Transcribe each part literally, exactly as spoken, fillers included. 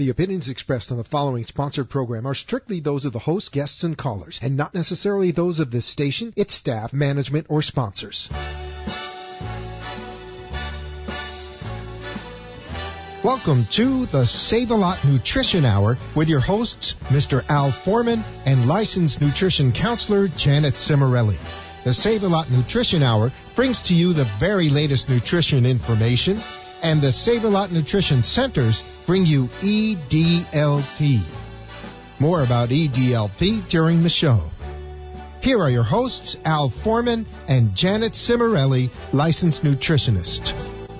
The opinions expressed on the following sponsored program are strictly those of the host, guests, and callers, and not necessarily those of this station, its staff, management, or sponsors. Welcome to the Save-A-Lot Nutrition Hour with your hosts, Mister Al Foreman and licensed nutrition counselor Janet Cimarelli. The Save-A-Lot Nutrition Hour brings to you the very latest nutrition information, and the Save-A-Lot Nutrition Centers bring you E D L P. More about E D L P during the show. Here are your hosts, Al Foreman and Janet Cimarelli, licensed nutritionist.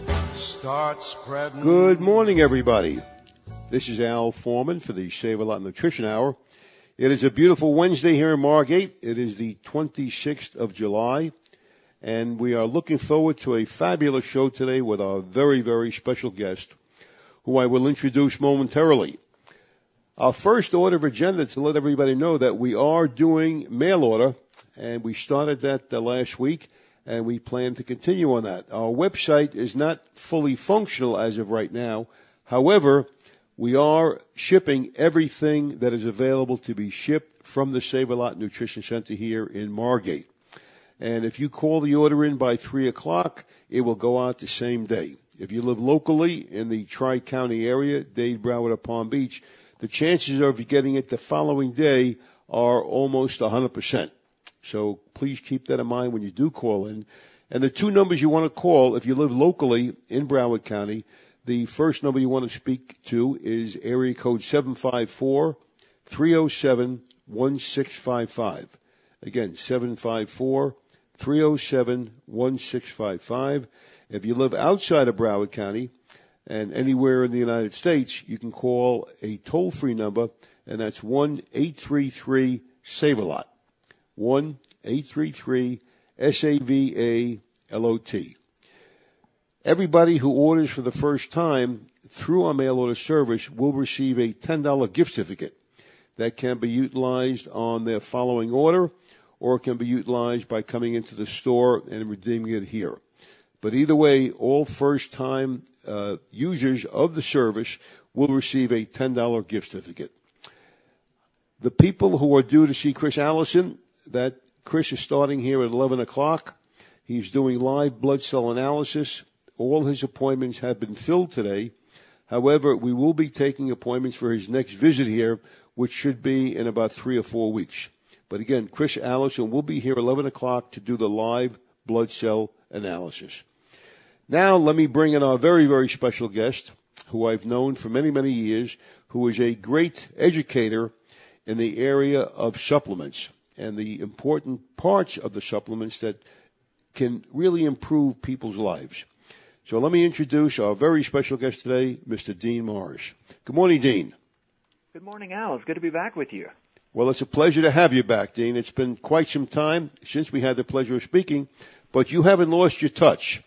Start spreading. Good morning, everybody. This is Al Foreman for the Save-A-Lot Nutrition Hour. It is a beautiful Wednesday here in Margate. It is the twenty-sixth of July, and we are looking forward to a fabulous show today with our very, very special guest, who I will introduce momentarily. Our first order of agenda to let everybody know that we are doing mail order, and we started that uh, last week, and we plan to continue on that. Our website is not fully functional as of right now. However, we are shipping everything that is available to be shipped from the Save-A-Lot Nutrition Center here in Margate. And if you call the order in by three o'clock, it will go out the same day. If you live locally in the Tri-County area, Dade, Broward, or Palm Beach, the chances of you getting it the following day are almost one hundred percent. So please keep that in mind when you do call in. And the two numbers you want to call, if you live locally in Broward County, the first number you want to speak to is area code seven five four, three oh seven, one six five five. Again, seven five four, three oh seven, one six five five. If you live outside of Broward County and anywhere in the United States, you can call a toll-free number, and that's one eight three three SAVE-A-LOT. one eight three three S A V A L O T. Everybody who orders for the first time through our mail order service will receive a ten dollars gift certificate that can be utilized on their following order, or it can be utilized by coming into the store and redeeming it here. But either way, all first-time uh, users of the service will receive a ten dollars gift certificate. The people who are due to see Chris Allison, that Chris is starting here at eleven o'clock. He's doing live blood cell analysis. All his appointments have been filled today. However, we will be taking appointments for his next visit here, which should be in about three or four weeks. But again, Chris Allison will be here at eleven o'clock to do the live blood cell analysis. Now let me bring in our very, very special guest, who I've known for many, many years, who is a great educator in the area of supplements and the important parts of the supplements that can really improve people's lives. So let me introduce our very special guest today, Mister Dean Morris. Good morning, Dean. Good morning, Al. It's good to be back with you. Well, it's a pleasure to have you back, Dean. It's been quite some time since we had the pleasure of speaking, but you haven't lost your touch.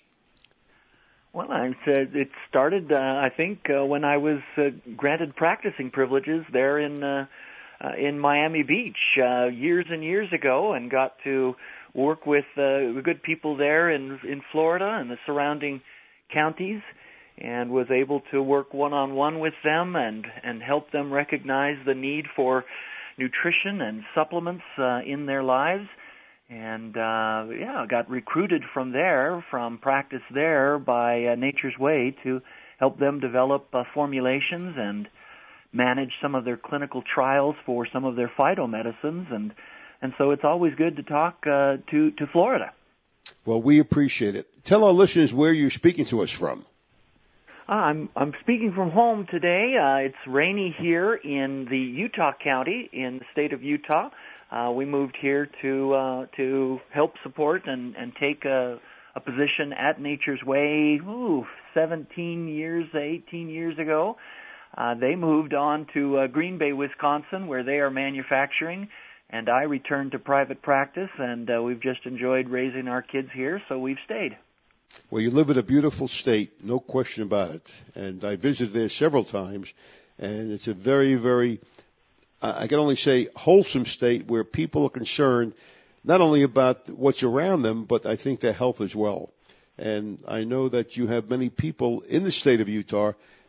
Well, I said it started, uh, I think, uh, when I was uh, granted practicing privileges there in uh, uh, in Miami Beach uh, years and years ago, and got to work with uh, good people there in in Florida and the surrounding counties, and was able to work one-on-one with them and, and help them recognize the need for nutrition and supplements uh, in their lives. And, uh, yeah, got recruited from there, from practice there by uh, Nature's Way to help them develop uh, formulations and manage some of their clinical trials for some of their phytomedicines. And, and so it's always good to talk uh, to, to Florida. Well, we appreciate it. Tell our listeners where you're speaking to us from. I'm I'm speaking from home today. Uh, it's rainy here in the Utah County in the state of Utah. Uh, we moved here to uh, to help support and, and take a, a position at Nature's Way ooh, seventeen years, eighteen years ago. Uh, they moved on to uh, Green Bay, Wisconsin, where they are manufacturing, and I returned to private practice, and uh, we've just enjoyed raising our kids here, so we've stayed. Well, you live in a beautiful state, no question about it. And I visited there several times, and it's a very, very, uh, I can only say, wholesome state where people are concerned not only about what's around them, but I think their health as well. And I know that you have many people in the state of Utah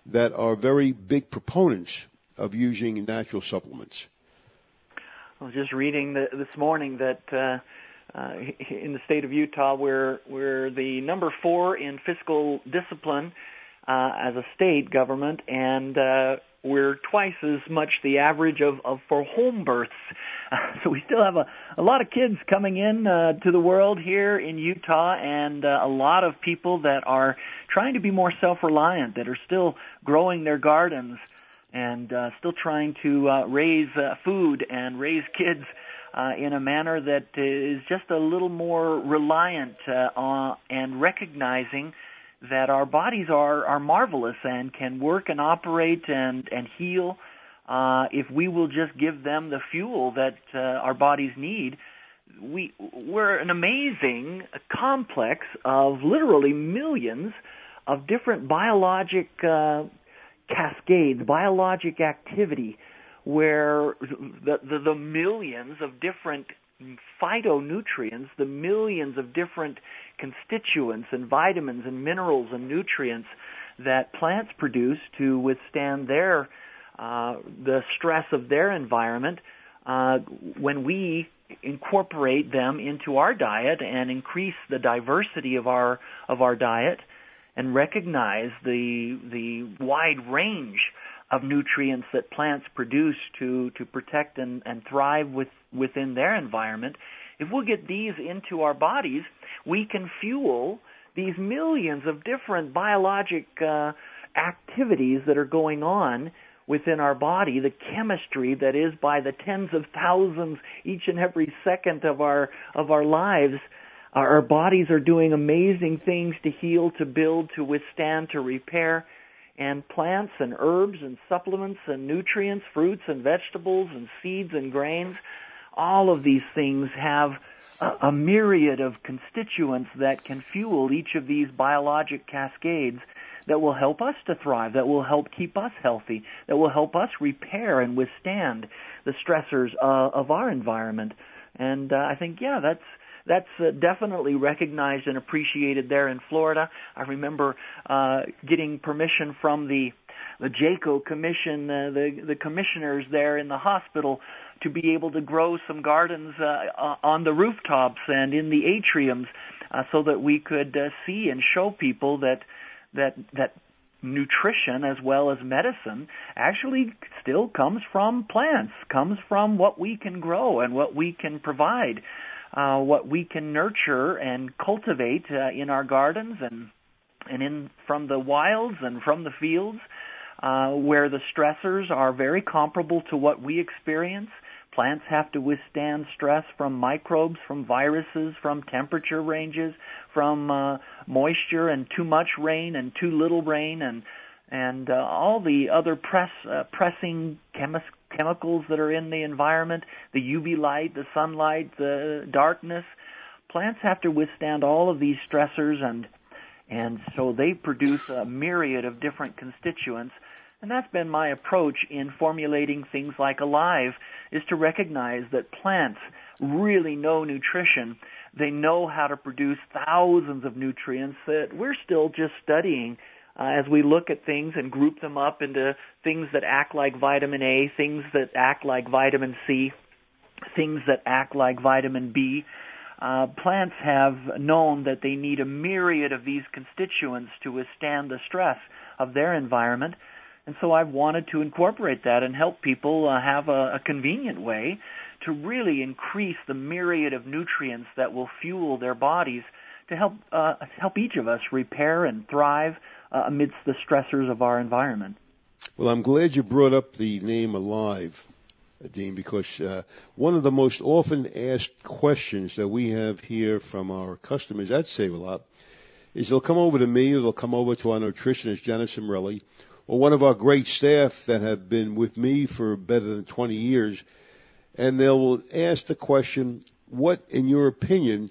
that are very big proponents of using natural supplements. I was just reading the, this morning that uh, uh, in the state of Utah, we're, we're the number four in fiscal discipline uh, as a state government, and uh, we're twice as much the average of, of for home births. Uh, so we still have a, a lot of kids coming in uh, to the world here in Utah, and uh, a lot of people that are trying to be more self-reliant, that are still growing their gardens and uh, still trying to uh, raise uh, food and raise kids uh, in a manner that is just a little more reliant uh, on, and recognizing that our bodies are, are marvelous and can work and operate and, and heal uh, if we will just give them the fuel that uh, our bodies need. We, we're an amazing complex of literally millions of different biologic uh, cascades, biologic activity, where the, the, the millions of different phytonutrients, the millions of different constituents and vitamins and minerals and nutrients that plants produce to withstand their uh, the stress of their environment, uh, when we incorporate them into our diet and increase the diversity of our of our diet and recognize the the wide range of nutrients that plants produce to, to protect and, and thrive with, within their environment, if we'll get these into our bodies, we can fuel these millions of different biologic uh, activities that are going on within our body, the chemistry that is by the tens of thousands each and every second of our of our lives. Our bodies are doing amazing things to heal, to build, to withstand, to repair. And plants and herbs and supplements and nutrients, fruits and vegetables and seeds and grains, all of these things have a, a myriad of constituents that can fuel each of these biologic cascades that will help us to thrive, that will help keep us healthy, that will help us repair and withstand the stressors uh, of our environment. And uh, I think, yeah, that's That's uh, definitely recognized and appreciated there in Florida. I remember uh, getting permission from the the JACO Commission, uh, the the commissioners there in the hospital, to be able to grow some gardens uh, on the rooftops and in the atriums, uh, so that we could uh, see and show people that that that nutrition as well as medicine actually still comes from plants, comes from what we can grow and what we can provide. Uh, what we can nurture and cultivate uh, in our gardens and and in from the wilds and from the fields, uh, where the stressors are very comparable to what we experience. Plants have to withstand stress from microbes, from viruses, from temperature ranges, from uh, moisture and too much rain and too little rain, and and uh, all the other press, uh, pressing chemicals. chemicals that are in the environment, the U V light, the sunlight, the darkness. Plants have to withstand all of these stressors, and and so they produce a myriad of different constituents. And that's been my approach in formulating things like Alive, is to recognize that plants really know nutrition. They know how to produce thousands of nutrients that we're still just studying Uh, as we look at things and group them up into things that act like vitamin A, things that act like vitamin C, things that act like vitamin B. Uh, plants have known that they need a myriad of these constituents to withstand the stress of their environment. And so I've wanted to incorporate that and help people uh, have a, a convenient way to really increase the myriad of nutrients that will fuel their bodies to help uh, help each of us repair and thrive uh, amidst the stressors of our environment. Well, I'm glad you brought up the name Alive, Dean, because uh, one of the most often asked questions that we have here from our customers at Save-A-Lot is they'll come over to me, or they'll come over to our nutritionist, Janet Cimarelli, or one of our great staff that have been with me for better than twenty years, and they'll ask the question, what, in your opinion,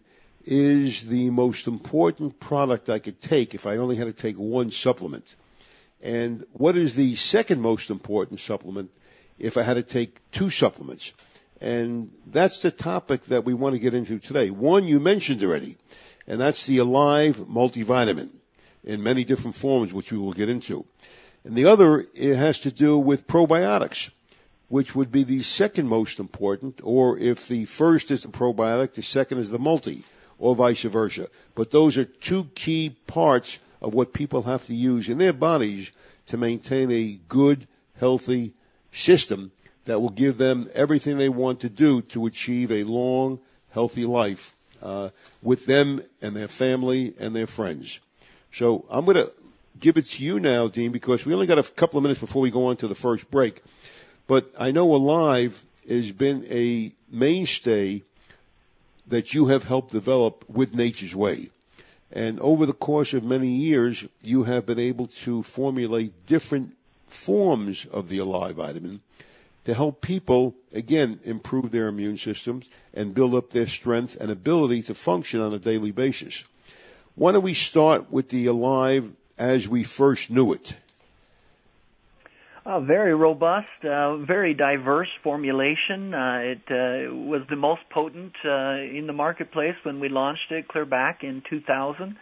is the most important product I could take if I only had to take one supplement? And what is the second most important supplement if I had to take two supplements? And that's the topic that we want to get into today. One you mentioned already, and that's the Alive multivitamin in many different forms, which we will get into. And the other, it has to do with probiotics, which would be the second most important, or if the first is the probiotic, the second is the multi, or vice versa. But those are two key parts of what people have to use in their bodies to maintain a good, healthy system that will give them everything they want to do to achieve a long, healthy life uh, with them and their family and their friends. So I'm going to give it to you now, Dean, because we only got a couple of minutes before we go on to the first break. But I know Alive has been a mainstay that you have helped develop with Nature's Way. And over the course of many years, you have been able to formulate different forms of the Alive vitamin to help people, again, improve their immune systems and build up their strength and ability to function on a daily basis. Why don't we start with the Alive as we first knew it? Uh, very robust, uh, very diverse formulation. Uh, it uh, was the most potent uh, in the marketplace when we launched it clear back in two thousand,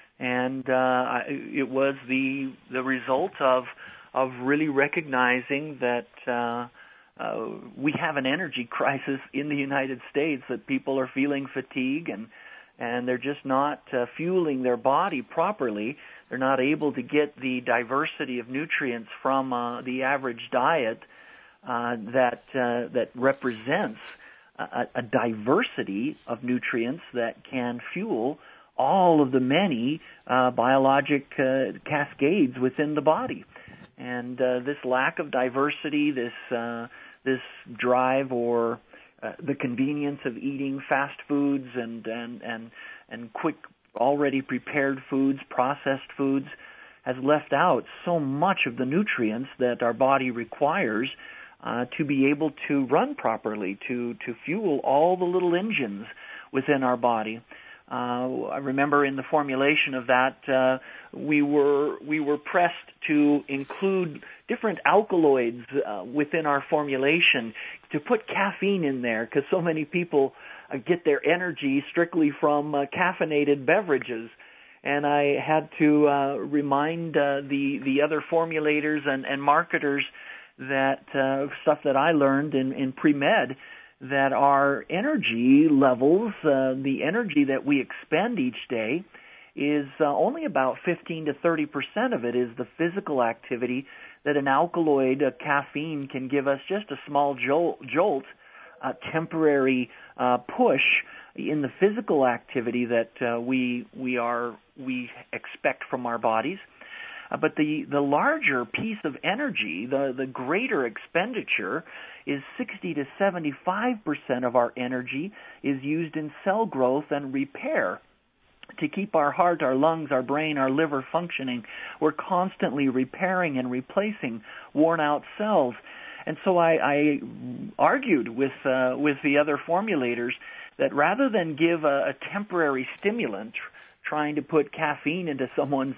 and uh, it was the the result of of really recognizing that uh, uh, we have an energy crisis in the United States, that people are feeling fatigue and and they're just not uh, fueling their body properly. They're not able to get the diversity of nutrients from uh, the average diet uh, that uh, that represents a, a diversity of nutrients that can fuel all of the many uh, biologic uh, cascades within the body. And uh, this lack of diversity, this uh, this drive or uh, the convenience of eating fast foods and and and, and quick, already prepared foods, processed foods, has left out so much of the nutrients that our body requires uh, to be able to run properly, to, to fuel all the little engines within our body. Uh, I remember in the formulation of that, uh, we were we were pressed to include different alkaloids uh, within our formulation, to put caffeine in there, because so many people uh, get their energy strictly from uh, caffeinated beverages. And I had to uh, remind uh, the the other formulators and, and marketers that uh, stuff that I learned in, in pre-med, that our energy levels, uh, the energy that we expend each day, is uh, only about fifteen to thirty percent of it is the physical activity that an alkaloid, a caffeine, can give us just a small jolt, jolt a temporary uh, push in the physical activity that uh, we we are we expect from our bodies. Uh, but the, the larger piece of energy, the, the greater expenditure, is sixty to seventy-five percent of our energy is used in cell growth and repair. To keep our heart, our lungs, our brain, our liver functioning, we're constantly repairing and replacing worn-out cells. And so I, I argued with uh, with the other formulators that rather than give a, a temporary stimulant, trying to put caffeine into someone's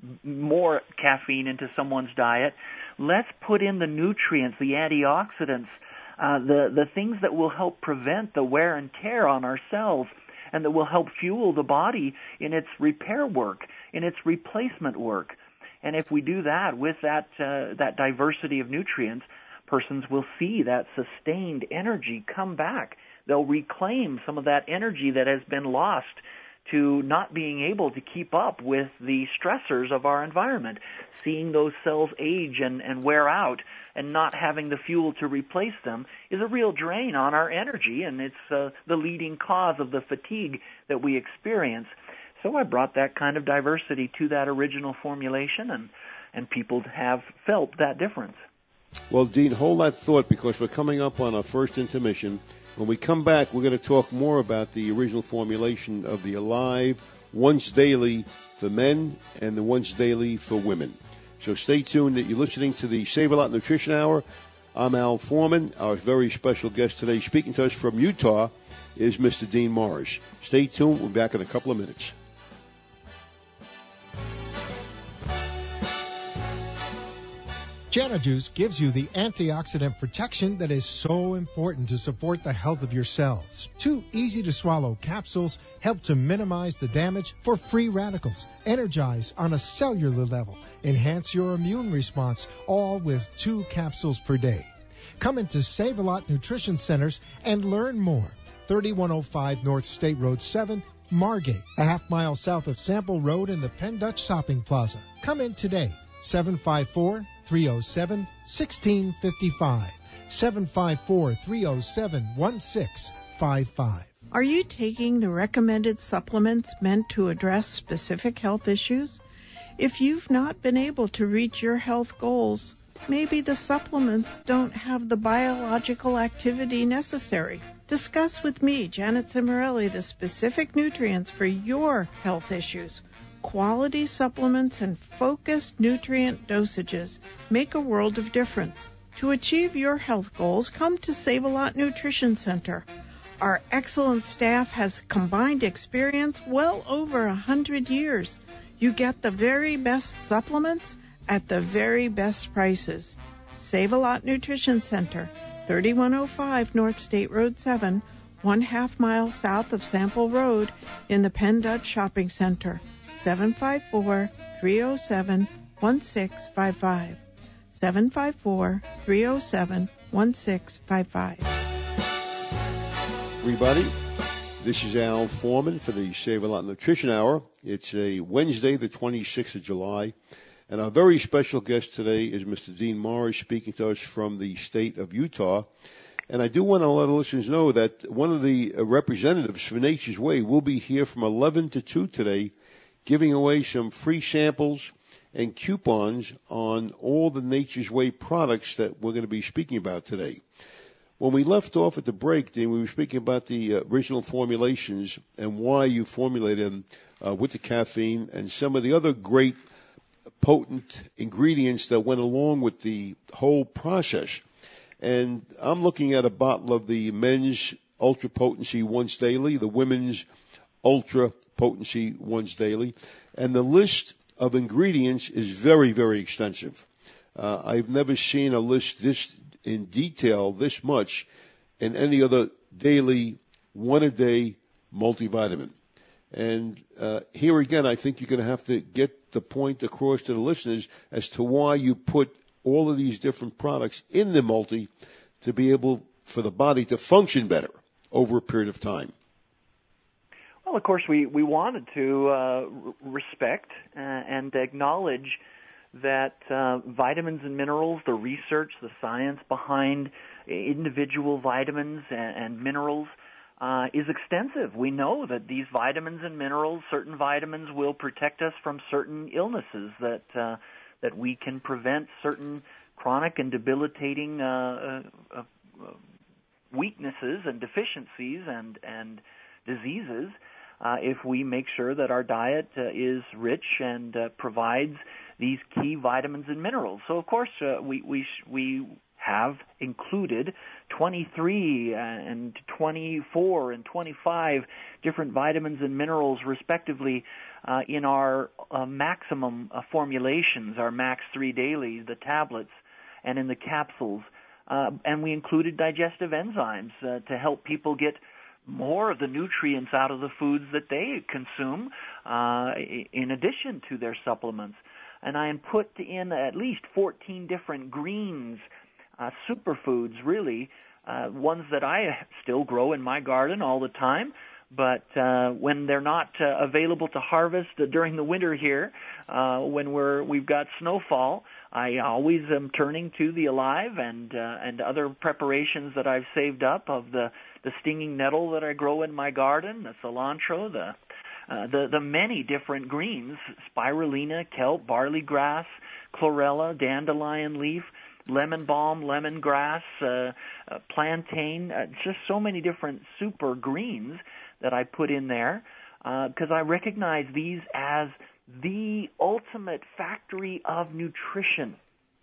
more caffeine into someone's diet, let's put in the nutrients, the antioxidants, uh, the the things that will help prevent the wear and tear on our cells, and that will help fuel the body in its repair work, in its replacement work. And if we do that with that uh, that diversity of nutrients, persons will see that sustained energy come back. They'll reclaim some of that energy that has been lost to not being able to keep up with the stressors of our environment, seeing those cells age and, and wear out and not having the fuel to replace them is a real drain on our energy, and it's uh, the leading cause of the fatigue that we experience. So I brought that kind of diversity to that original formulation, and, and people have felt that difference. Well, Dean, hold that thought, because we're coming up on our first intermission. When we come back, we're going to talk more about the original formulation of the Alive Once Daily for men and the Once Daily for women. So stay tuned. That you're listening to the Save a Lot Nutrition Hour. I'm Al Foreman. Our very special guest today, speaking to us from Utah, is Mister Dean Morris. Stay tuned. We'll be back in a couple of minutes. JanaJuice gives you the antioxidant protection that is so important to support the health of your cells. Two easy-to-swallow capsules help to minimize the damage for free radicals, energize on a cellular level, enhance your immune response, all with two capsules per day. Come into Save-A-Lot Nutrition Centers and learn more. thirty-one oh five North State Road seven, Margate, a half mile south of Sample Road in the Penn Dutch Shopping Plaza. Come in today, seven five four, three oh seven, one six five five, seven five four, three oh seven, one six five five. Are you taking the recommended supplements meant to address specific health issues? If you've not been able to reach your health goals, maybe the supplements don't have the biological activity necessary. Discuss with me, Janet Cimorelli, the specific nutrients for your health issues. Quality supplements and focused nutrient dosages make a world of difference. To achieve your health goals, come to Save-A-Lot Nutrition Center. Our excellent staff has combined experience well over a hundred years. You get the very best supplements at the very best prices. Save-A-Lot Nutrition Center, thirty-one oh five North State Road seven, one half mile south of Sample Road in the Penn Dutch Shopping Center. seven five four, three oh seven, one six five five. seven five four, three oh seven, one six five five. Everybody, this is Al Foreman for the Save-A-Lot Nutrition Hour. It's a Wednesday, the twenty-sixth of July, and our very special guest today is Mister Dean Morris, speaking to us from the state of Utah. And I do want to let the listeners know that one of the representatives for Nature's Way will be here from eleven to two today, giving away some free samples and coupons on all the Nature's Way products that we're going to be speaking about today. When we left off at the break, Dean, we were speaking about the uh, original formulations and why you formulated them uh, with the caffeine and some of the other great potent ingredients that went along with the whole process. And I'm looking at a bottle of the men's Ultra Potency Once Daily, the women's Ultra Potency Once Daily, and the list of ingredients is very, very extensive. Uh, I've never seen a list this in detail, this much, in any other daily, one-a-day multivitamin. And uh, here again, I think you're going to have to get the point across to the listeners as to why you put all of these different products in the multi to be able for the body to function better over a period of time. Well, of course, we, we wanted to uh, respect uh, and acknowledge that uh, vitamins and minerals, the research, the science behind individual vitamins and, and minerals uh, is extensive. We know that these vitamins and minerals, certain vitamins will protect us from certain illnesses, that uh, that we can prevent certain chronic and debilitating uh, uh, uh, weaknesses and deficiencies and, and diseases uh, if we make sure that our diet uh, is rich and uh, provides these key vitamins and minerals. So, of course, uh, we we we have included twenty-three and twenty-four and twenty-five different vitamins and minerals, respectively, uh, in our uh, maximum uh, formulations, our Max three Daily, the tablets, and in the capsules. Uh, and we included digestive enzymes uh, to help people get more of the nutrients out of the foods that they consume uh, in addition to their supplements. And I put in at least fourteen different greens, uh, superfoods, really, uh, ones that I still grow in my garden all the time. But uh, when they're not uh, available to harvest uh, during the winter here, uh, when we're we've got snowfall, I always am turning to the Alive and uh, and other preparations that I've saved up of the the stinging nettle that I grow in my garden, the cilantro, the Uh, the, the many different greens, spirulina, kelp, barley grass, chlorella, dandelion leaf, lemon balm, lemongrass, uh, uh, plantain, uh, just so many different super greens that I put in there because uh, I recognize these as the ultimate factory of nutrition.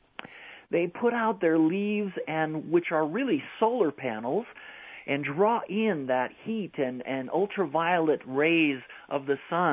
They put out their leaves, and which are really solar panels, and draw in that heat and, and ultraviolet rays of the sun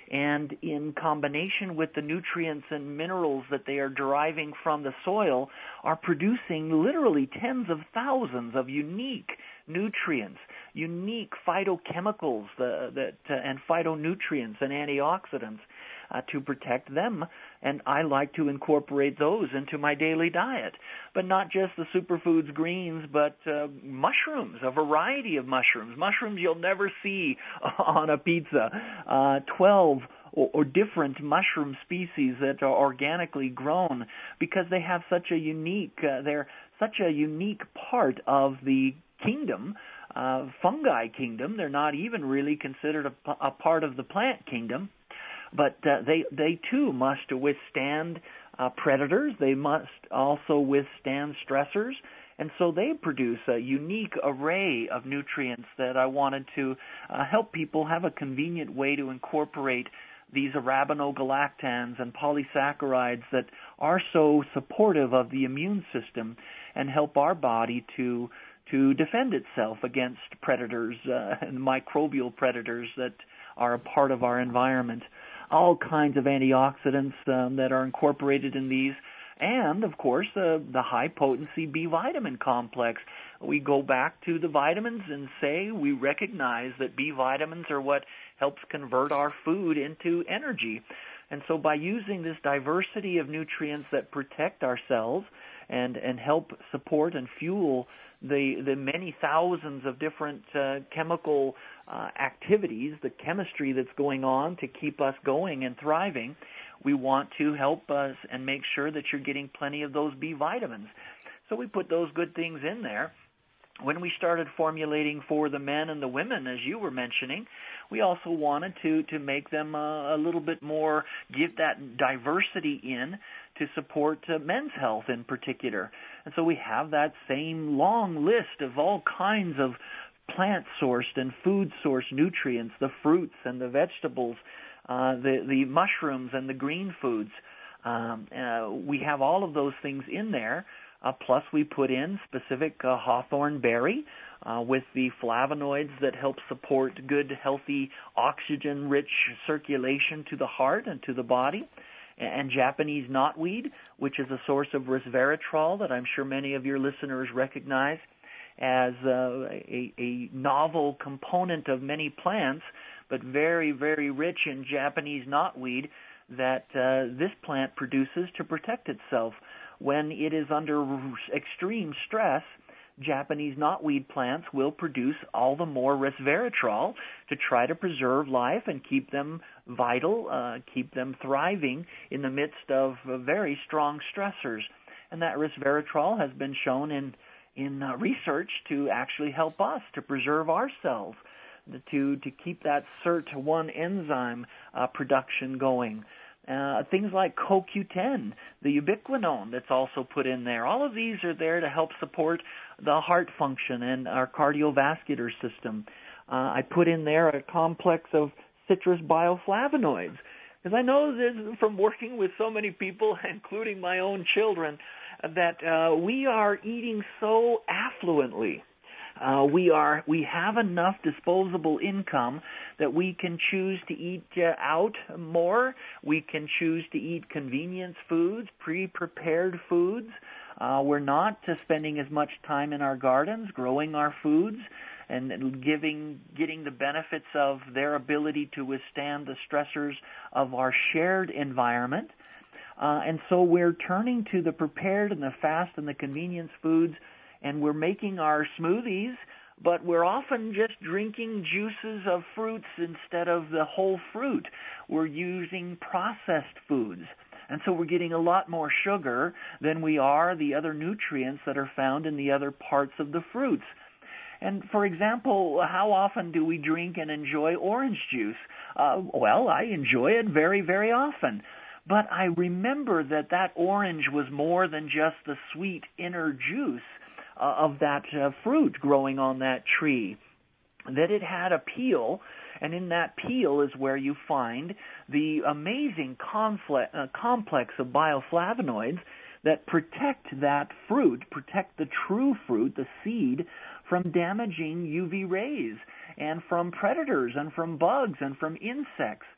and in combination with the nutrients and minerals that they are deriving from the soil, are producing literally tens of thousands of unique nutrients, unique phytochemicals uh, that uh, and phytonutrients and antioxidants uh, to protect them. And I like to incorporate those into my daily diet. But not just the superfoods greens, but uh, mushrooms, a variety of mushrooms. Mushrooms you'll never see on a pizza. Uh, twelve or, or different mushroom species that are organically grown, because they have such a unique, uh, they're such a unique part of the kingdom, uh, fungi kingdom. They're not even really considered a, a part of the plant kingdom. But uh, they they too must withstand uh, predators. They must also withstand stressors, and so they produce a unique array of nutrients that I wanted to uh, help people have a convenient way to incorporate these arabinogalactans and polysaccharides that are so supportive of the immune system and help our body to to defend itself against predators uh, and microbial predators that are a part of our environment. All kinds of antioxidants um, that are incorporated in these, and, of course, uh, the high-potency B vitamin complex. We go back to the vitamins and say we recognize that B vitamins are what helps convert our food into energy. And so by using this diversity of nutrients that protect our cells and, and help support and fuel the, the many thousands of different uh, chemical uh, activities, the chemistry that's going on to keep us going and thriving, we want to help us and make sure that you're getting plenty of those B vitamins. So we put those good things in there. When we started formulating for the men and the women, as you were mentioning, we also wanted to, to make them uh, a little bit more, give that diversity in to support uh, men's health in particular. And so we have that same long list of all kinds of plant-sourced and food-sourced nutrients, the fruits and the vegetables, uh, the, the mushrooms and the green foods. Um, uh, we have all of those things in there. Uh, plus, we put in specific uh, hawthorn berry uh, with the flavonoids that help support good, healthy, oxygen-rich circulation to the heart and to the body, and Japanese knotweed, which is a source of resveratrol that I'm sure many of your listeners recognize as uh, a, a novel component of many plants, but very, very rich in Japanese knotweed that uh, this plant produces to protect itself. When it is under extreme stress, Japanese knotweed plants will produce all the more resveratrol to try to preserve life and keep them vital, uh, keep them thriving in the midst of uh, very strong stressors. And that resveratrol has been shown in, in uh, research to actually help us to preserve our cells, to, to keep that S I R T one enzyme uh, production going. Uh, things like C O Q ten, the ubiquinone that's also put in there. All of these are there to help support the heart function and our cardiovascular system. Uh, I put in there a complex of citrus bioflavonoids, because I know that from working with so many people, including my own children, that uh, we are eating so affluently. Uh, we are we have enough disposable income that we can choose to eat uh, out more. We can choose to eat convenience foods, pre-prepared foods. Uh, we're not uh, spending as much time in our gardens growing our foods and giving getting the benefits of their ability to withstand the stressors of our shared environment. Uh, and so we're turning to the prepared and the fast and the convenience foods, and we're making our smoothies, but we're often just drinking juices of fruits instead of the whole fruit. We're using processed foods, and so we're getting a lot more sugar than we are the other nutrients that are found in the other parts of the fruits. And, for example, how often do we drink and enjoy orange juice? Uh, well, I enjoy it very, very often. But I remember that that orange was more than just the sweet inner juice uh, of that uh, fruit growing on that tree, that it had a peel, and in that peel is where you find the amazing confle- uh, complex of bioflavonoids that protect that fruit, protect the true fruit, the seed, from damaging U V rays and from predators and from bugs and from insects.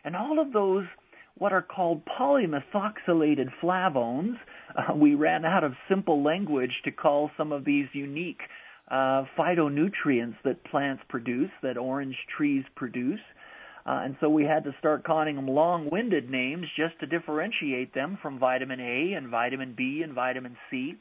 And all of those, what are called polymethoxylated flavones, uh, we ran out of simple language to call some of these unique uh, phytonutrients that plants produce, that orange trees produce. Uh, and so we had to start calling them long-winded names just to differentiate them from vitamin A and vitamin B and vitamin C.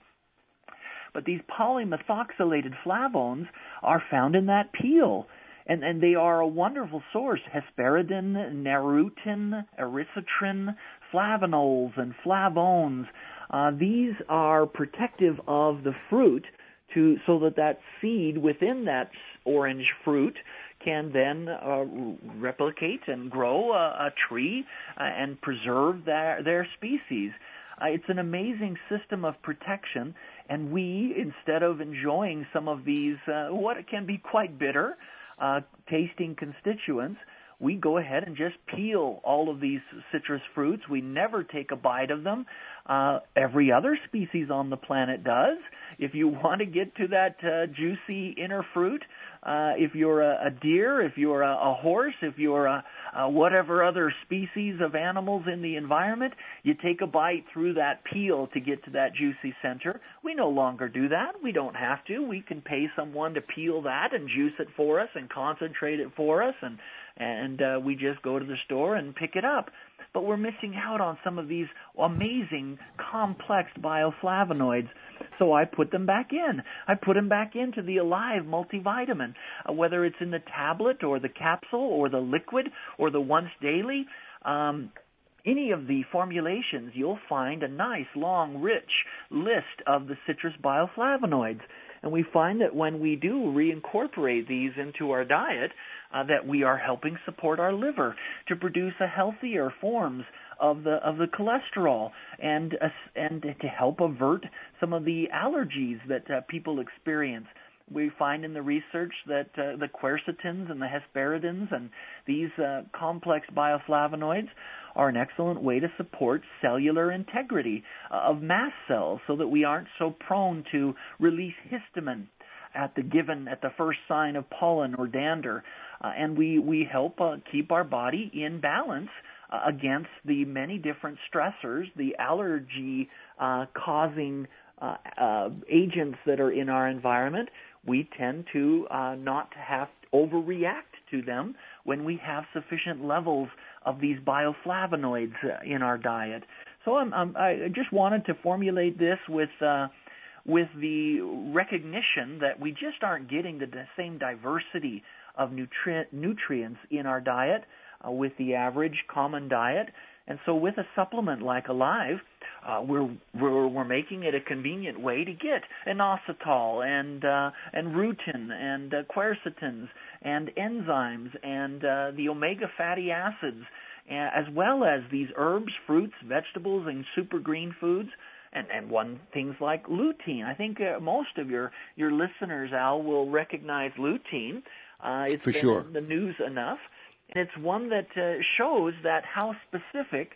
But these polymethoxylated flavones are found in that peel, and, and they are a wonderful source. Hesperidin, nerutin, erythritrin, flavonols, and flavones. Uh, these are protective of the fruit to so that that seed within that orange fruit can then uh, replicate and grow a, a tree uh, and preserve their, their species. Uh, it's an amazing system of protection, and we, instead of enjoying some of these, uh, what can be quite bitter, uh, tasting constituents, we go ahead and just peel all of these citrus fruits. We never take a bite of them. Uh, every other species on the planet does. If you want to get to that uh, juicy inner fruit, uh, if you're a, a deer, if you're a, a horse, if you're a, a whatever other species of animals in the environment, you take a bite through that peel to get to that juicy center. We no longer do that. We don't have to. We can pay someone to peel that and juice it for us and concentrate it for us, and and uh, we just go to the store and pick it up. But we're missing out on some of these amazing, complex bioflavonoids. So I put them back in. I put them back into the Alive multivitamin, uh, whether it's in the tablet or the capsule or the liquid or the once daily. Um, any of the formulations, you'll find a nice, long, rich list of the citrus bioflavonoids. And we find that when we do reincorporate these into our diet, uh, that we are helping support our liver to produce a healthier forms of the of the cholesterol, and uh, and to help avert some of the allergies that uh, people experience. We find in the research that uh, the quercetins and the hesperidins and these uh, complex bioflavonoids are an excellent way to support cellular integrity uh, of mast cells, so that we aren't so prone to release histamine at the given at the first sign of pollen or dander, uh, and we we help uh, keep our body in balance uh, against the many different stressors, the allergy uh, causing uh, uh, agents that are in our environment. We tend to uh, not have to overreact to them when we have sufficient levels of these bioflavonoids uh, in our diet. So I'm, I'm, I just wanted to formulate this with uh, with the recognition that we just aren't getting the same diversity of nutri- nutrients in our diet uh, with the average common diet. And so with a supplement like Alive, uh, we're, we're we're making it a convenient way to get inositol and uh, and rutin and uh, quercetins and enzymes and uh, the omega fatty acids, uh, as well as these herbs, fruits, vegetables, and super green foods, and and one things like lutein. I think uh, most of your your listeners, Al, will recognize lutein. Uh, it's For been sure. in the news enough. And it's one that uh, shows that how specific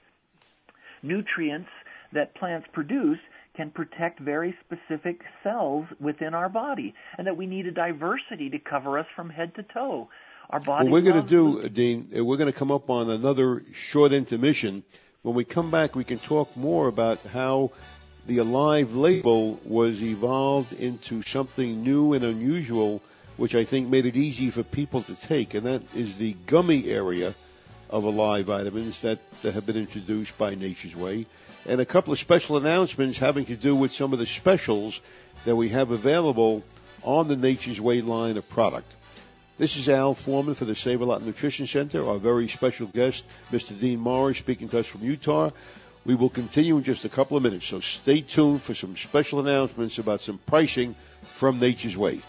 nutrients that plants produce can protect very specific cells within our body, and that we need a diversity to cover us from head to toe. Our body. What we're going to do, loves- Dean, uh, we're going to come up on another short intermission. When we come back, we can talk more about how the Alive label was evolved into something new and unusual, which I think made it easy for people to take, and that is the gummy area of Alive vitamins that, that have been introduced by Nature's Way, and a couple of special announcements having to do with some of the specials that we have available on the Nature's Way line of product. This is Al Foreman for the Save-A-Lot Nutrition Center. Our very special guest, Mister Dean Morris, speaking to us from Utah. We will continue in just a couple of minutes, so stay tuned for some special announcements about some pricing from Nature's Way.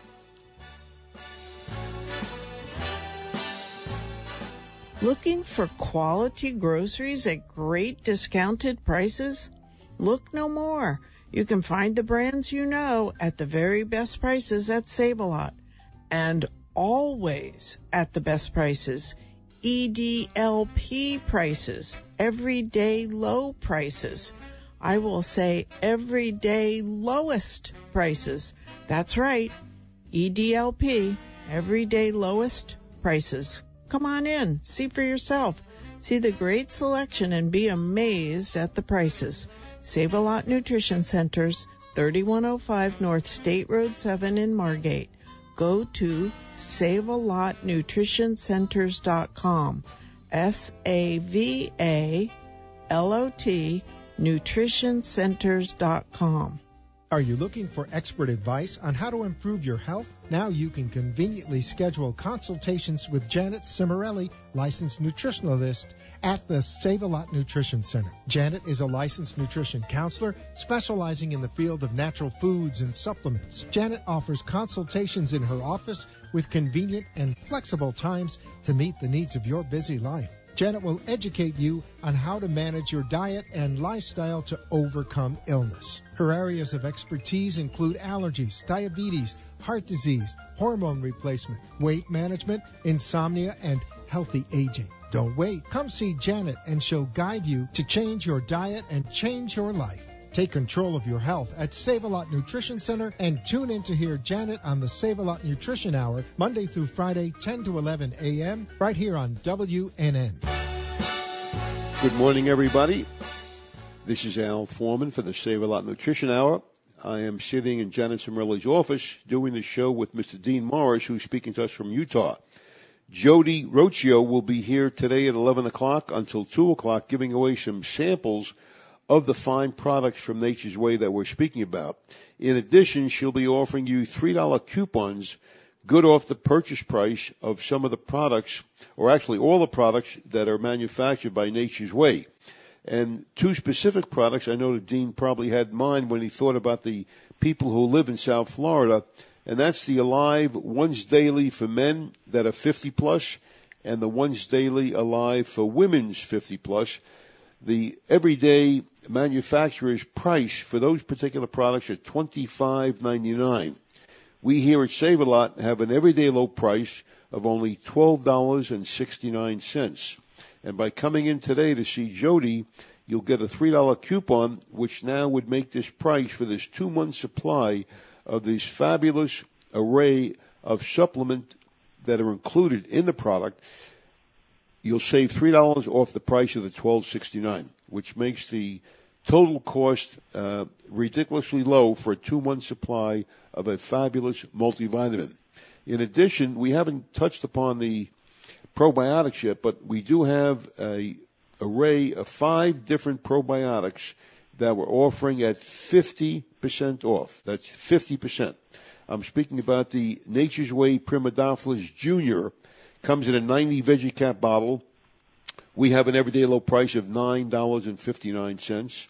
Looking for quality groceries at great discounted prices? Look no more. You can find the brands you know at the very best prices at Save-A-Lot. And always at the best prices. E D L P prices. Everyday low prices. I will say everyday lowest prices. That's right. E D L P. Everyday lowest prices. Come on in. See for yourself. See the great selection and be amazed at the prices. Save-A-Lot Nutrition Centers, thirty-one oh five North State Road seven in Margate. Go to save a lot nutrition centers dot com. S A V A L O T nutrition centers dot com. Are you looking for expert advice on how to improve your health? Now you can conveniently schedule consultations with Janet Cimarelli, licensed nutritionalist at the Save-A-Lot Nutrition Center. Janet is a licensed nutrition counselor specializing in the field of natural foods and supplements. Janet offers consultations in her office with convenient and flexible times to meet the needs of your busy life. Janet will educate you on how to manage your diet and lifestyle to overcome illness. Her areas of expertise include allergies, diabetes, heart disease, hormone replacement, weight management, insomnia, and healthy aging. Don't wait. Come see Janet and she'll guide you to change your diet and change your life. Take control of your health at Save-A-Lot Nutrition Center and tune in to hear Janet on the Save-A-Lot Nutrition Hour, Monday through Friday, ten to eleven a.m., right here on W N N. Good morning, everybody. This is Al Foreman for the Save-A-Lot Nutrition Hour. I am sitting in Janet Cimarelli's office doing the show with Mister Dean Morris, who's speaking to us from Utah. Jody Rocio will be here today at eleven o'clock until two o'clock, giving away some samples of the fine products from Nature's Way that we're speaking about. In addition, she'll be offering you three dollar coupons, good off the purchase price of some of the products, or actually all the products that are manufactured by Nature's Way. And two specific products I know that Dean probably had in mind when he thought about the people who live in South Florida, and that's the Alive Once Daily for men that are fifty plus, and the Once Daily Alive for women's fifty plus. The everyday manufacturer's price for those particular products are twenty-five ninety-nine. We here at Save-A-Lot have an everyday low price of only twelve dollars and sixty-nine cents. And by coming in today to see Jody, you'll get a three dollar coupon, which now would make this price for this two-month supply of this fabulous array of supplement that are included in the product. You'll save three dollars off the price of the twelve sixty-nine, which makes the total cost uh, ridiculously low for a two-month supply of a fabulous multivitamin. In addition, we haven't touched upon the probiotics yet, but we do have a array of five different probiotics that we're offering at fifty percent off. That's fifty percent. I'm speaking about the Nature's Way Primadophilus Junior. Comes in a ninety veggie cap bottle. We have an everyday low price of nine dollars and fifty-nine cents.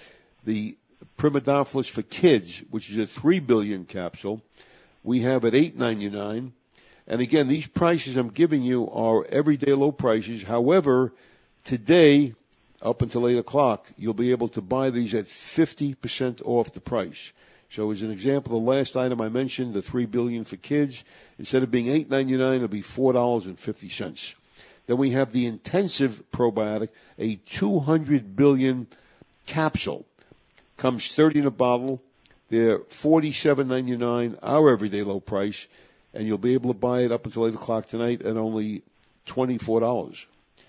The Primadophilus for kids, which is a three billion capsule, we have at eight ninety-nine. And again, these prices I'm giving you are everyday low prices. However, today, up until eight o'clock, you'll be able to buy these at fifty percent off the price. So as an example, the last item I mentioned, the three billion for kids, instead of being eight ninety-nine, it'll be four dollars and fifty cents. Then we have the intensive probiotic, a two hundred billion capsule. Comes thirty in a bottle. They're forty-seven ninety-nine, our everyday low price, and you'll be able to buy it up until eight o'clock tonight at only twenty-four dollars.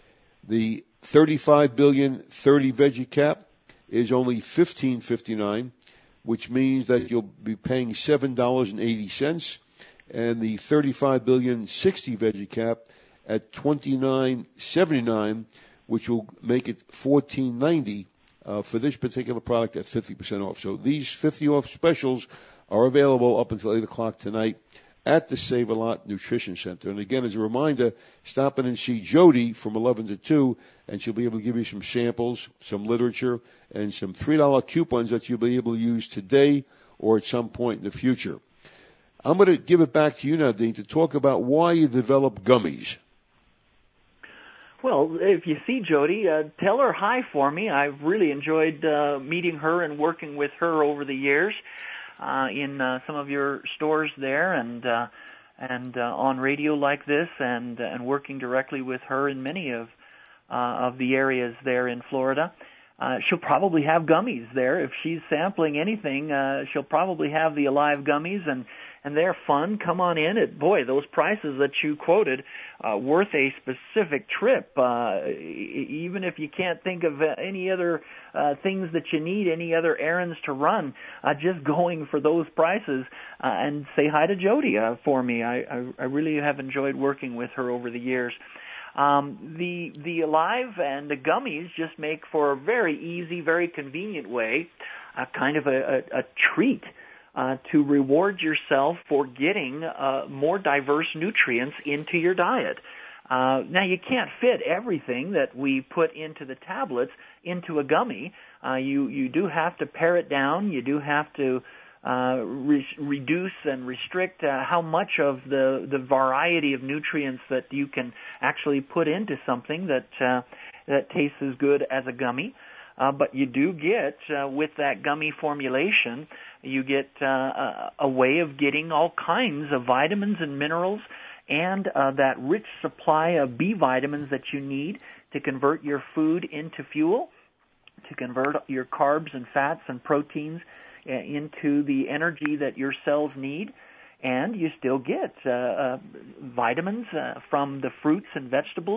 The thirty-five billion thirty veggie cap is only fifteen fifty-nine, which means that you'll be paying seven dollars and eighty cents, and the thirty-five billion sixty veggie cap at twenty-nine seventy-nine, which will make it fourteen ninety uh, for this particular product at fifty percent off. So these fifty off specials are available up until eight o'clock tonight at the Save-A-Lot Nutrition Center. And again, as a reminder, stop in and see Jody from eleven to two, and she'll be able to give you some samples, some literature, and some three dollar coupons that you'll be able to use today or at some point in the future. I'm going to give it back to you now, Dean, to talk about why you developed gummies. Well, if you see Jody, uh, tell her hi for me. I've really enjoyed uh, meeting her and working with her over the years. Uh, in uh, some of your stores there, and uh, and uh, on radio like this, and and working directly with her in many of uh, of the areas there in Florida. uh, she'll probably have gummies there. If she's sampling anything, uh, she'll probably have the Alive gummies, and and they're fun. Come on in. It, boy, those prices that you quoted, uh, worth a specific trip. Uh, even if you can't think of uh, any other uh, things that you need, any other errands to run, uh, just going for those prices. Uh, and say hi to Jody uh, for me. I, I, I really have enjoyed working with her over the years. Um, the the Alive and the gummies just make for a very easy, very convenient way, uh, kind of a, a, a treat. Uh, to reward yourself for getting uh, more diverse nutrients into your diet. Uh, now, you can't fit everything that we put into the tablets into a gummy. Uh, you, you do have to pare it down. You do have to uh, re- reduce and restrict uh, how much of the, the variety of nutrients that you can actually put into something that, uh, that tastes as good as a gummy. Uh, but you do get, uh, with that gummy formulation, you get uh, a, a way of getting all kinds of vitamins and minerals and uh, that rich supply of B vitamins that you need to convert your food into fuel, to convert your carbs and fats and proteins uh, into the energy that your cells need. And you still get uh, uh, vitamins uh, from the fruits and vegetables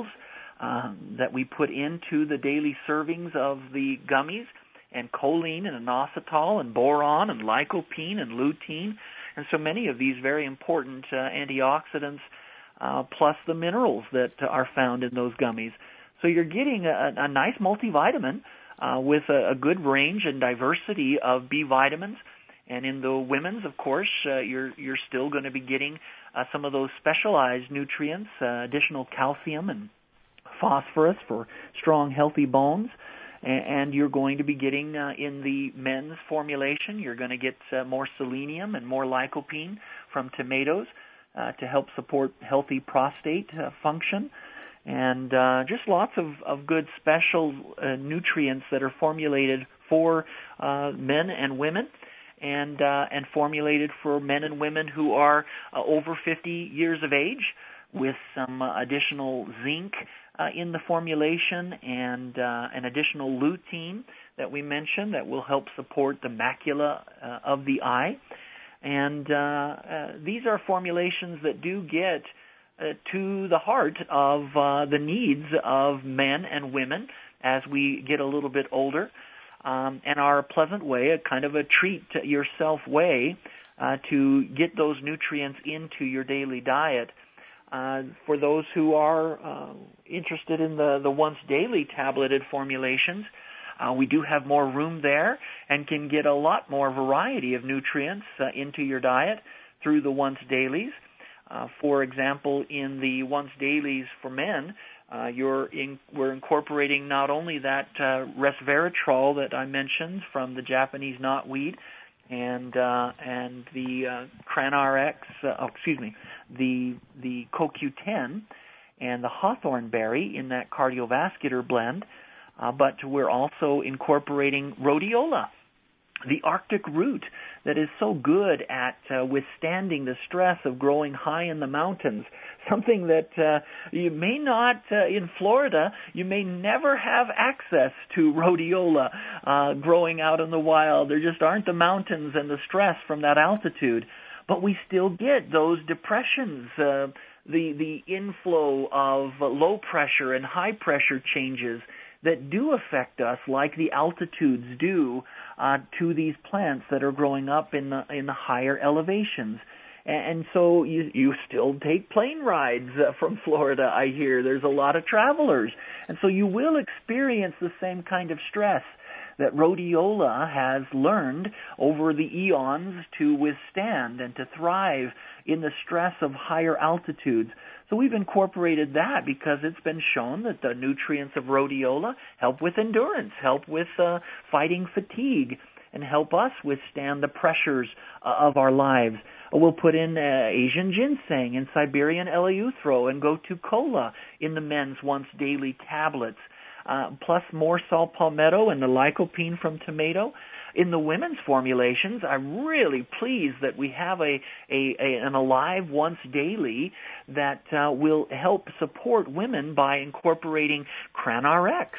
Um, that we put into the daily servings of the gummies, and choline and inositol and boron and lycopene and lutein, and so many of these very important uh, antioxidants, uh, plus the minerals that are found in those gummies. So you're getting a, a nice multivitamin uh, with a, a good range and diversity of B vitamins. And in the women's, of course, uh, you're you're still going to be getting uh, some of those specialized nutrients, uh, additional calcium and phosphorus for strong, healthy bones, and you're going to be getting uh, in the men's formulation, you're going to get uh, more selenium and more lycopene from tomatoes uh, to help support healthy prostate uh, function, and uh, just lots of, of good special uh, nutrients that are formulated for uh, men and women, and uh, and formulated for men and women who are uh, over fifty years of age, with some uh, additional zinc Uh, in the formulation, and uh, an additional lutein that we mentioned that will help support the macula uh, of the eye. And uh, uh, these are formulations that do get uh, to the heart of uh, the needs of men and women as we get a little bit older, um, and are a pleasant way, a kind of a treat to yourself way uh, to get those nutrients into your daily diet. Uh, for those who are uh, interested in the, the once daily tableted formulations, uh, we do have more room there and can get a lot more variety of nutrients uh, into your diet through the once dailies. Uh, for example, in the once dailies for men, uh, you're in, we're incorporating not only that uh, resveratrol that I mentioned from the Japanese knotweed, and uh, and the uh, CranRx, uh, oh, excuse me, the the C O Q ten and the hawthorn berry in that cardiovascular blend, uh, but we're also incorporating rhodiola, the Arctic root that is so good at uh, withstanding the stress of growing high in the mountains, something that uh, you may not, uh, in Florida, you may never have access to rhodiola uh, growing out in the wild. There just aren't the mountains and the stress from that altitude. But we still get those depressions, uh, the, the inflow of low pressure and high pressure changes that do affect us like the altitudes do uh, to these plants that are growing up in the, in the higher elevations. And so you, you still take plane rides uh, from Florida, I hear. There's a lot of travelers. And so you will experience the same kind of stress that rhodiola has learned over the eons to withstand and to thrive in the stress of higher altitudes. So we've incorporated that because it's been shown that the nutrients of rhodiola help with endurance, help with uh, fighting fatigue, and help us withstand the pressures uh, of our lives. We'll put in uh, Asian ginseng and Siberian eleutherol and gotu kola in the men's once daily tablets, uh, plus more saw palmetto and the lycopene from tomato. In the women's formulations, I'm really pleased that we have a, a, a an Alive once daily that uh, will help support women by incorporating CranRx,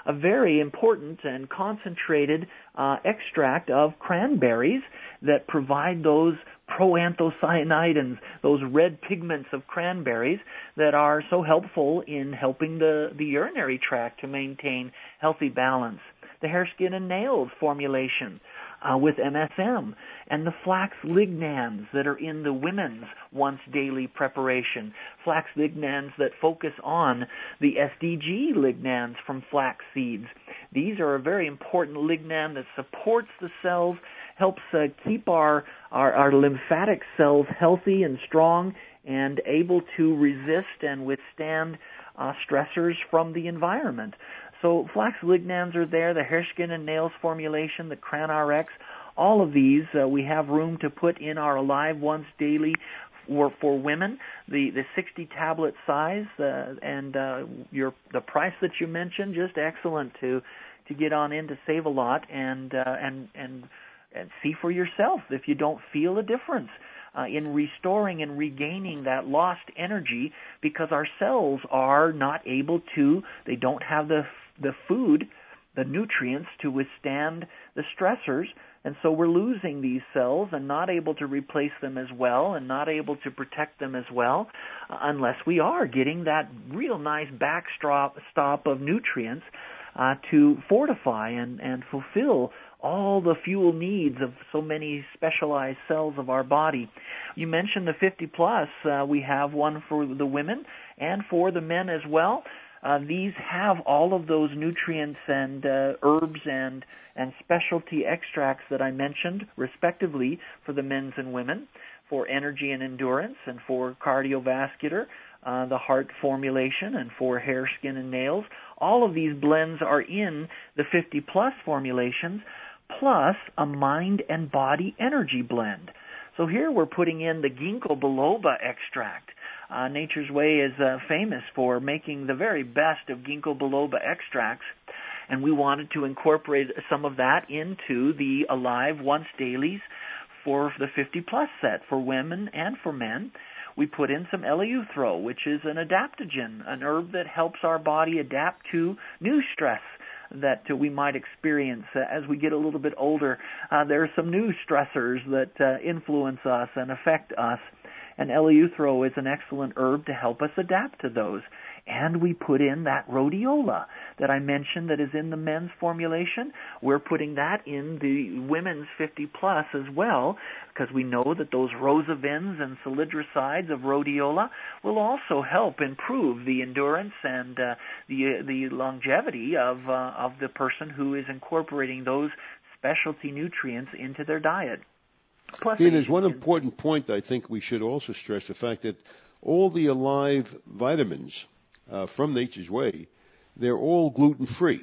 a very important and concentrated uh, extract of cranberries that provide those proanthocyanidins, those red pigments of cranberries that are so helpful in helping the, the urinary tract to maintain healthy balance. The hair, skin, and nails formulation uh, with M S M, and the flax lignans that are in the women's once daily preparation, flax lignans that focus on the S D G lignans from flax seeds. These are a very important lignan that supports the cells, helps uh, keep our, our, our lymphatic cells healthy and strong and able to resist and withstand uh, stressors from the environment. So flax lignans are there, the hair, skin, and nails formulation, the CranRx, all of these uh, we have room to put in our Alive Once Daily for, for women, the, the sixty tablet size, uh, and uh, your the price that you mentioned, just excellent to to get on in to Save a Lot and uh, and and and see for yourself if you don't feel a difference uh, in restoring and regaining that lost energy, because our cells are not able to, they don't have the the food, the nutrients to withstand the stressors, and so we're losing these cells and not able to replace them as well and not able to protect them as well uh, unless we are getting that real nice backstop stop of nutrients uh, to fortify and, and fulfill all the fuel needs of so many specialized cells of our body. You mentioned the fifty plus. Uh, we have one for the women and for the men as well. Uh, these have all of those nutrients and uh, herbs and, and specialty extracts that I mentioned, respectively, for the men's and women, for energy and endurance, and for cardiovascular, uh, the heart formulation, and for hair, skin, and nails. All of these blends are in the fifty plus formulations, plus a mind and body energy blend. So here we're putting in the ginkgo biloba extract. Uh, Nature's Way is uh, famous for making the very best of ginkgo biloba extracts, and we wanted to incorporate some of that into the Alive Once Dailies for the fifty plus set for women and for men. We put in some Eleuthero, which is an adaptogen, an herb that helps our body adapt to new stress that uh, we might experience uh, as we get a little bit older. Uh, there are some new stressors that uh, influence us and affect us, and Eleuthero is an excellent herb to help us adapt to those. And we put in that rhodiola that I mentioned that is in the men's formulation. We're putting that in the women's fifty plus as well, because we know that those rosavins and salidrosides of rhodiola will also help improve the endurance and uh, the the longevity of uh, of the person who is incorporating those specialty nutrients into their diet. Plus, Dean, there's one important point I think we should also stress, the fact that all the Alive vitamins uh, from Nature's Way, they're all gluten-free.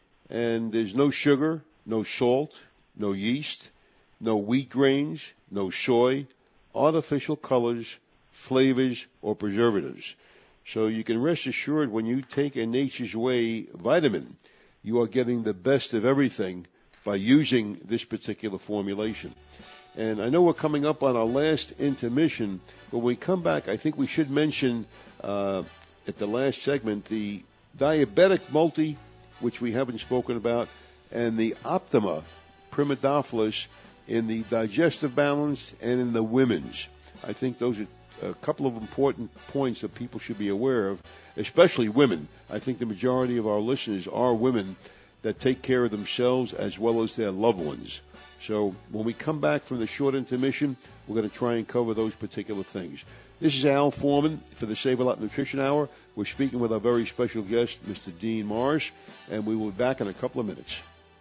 And there's no sugar, no salt, no yeast, no wheat grains, no soy, artificial colors, flavors, or preservatives. So you can rest assured when you take a Nature's Way vitamin, you are getting the best of everything by using this particular formulation. And I know we're coming up on our last intermission, but when we come back, I think we should mention uh, at the last segment the Diabetic Multi, which we haven't spoken about, and the Optima Primodophilus in the digestive balance and in the women's. I think those are a couple of important points that people should be aware of, especially women. I think the majority of our listeners are women that take care of themselves as well as their loved ones. So when we come back from the short intermission, we're going to try and cover those particular things. This is Al Foreman for the Save a Lot Nutrition Hour. We're speaking with our very special guest, Mister Dean Morris, and we will be back in a couple of minutes.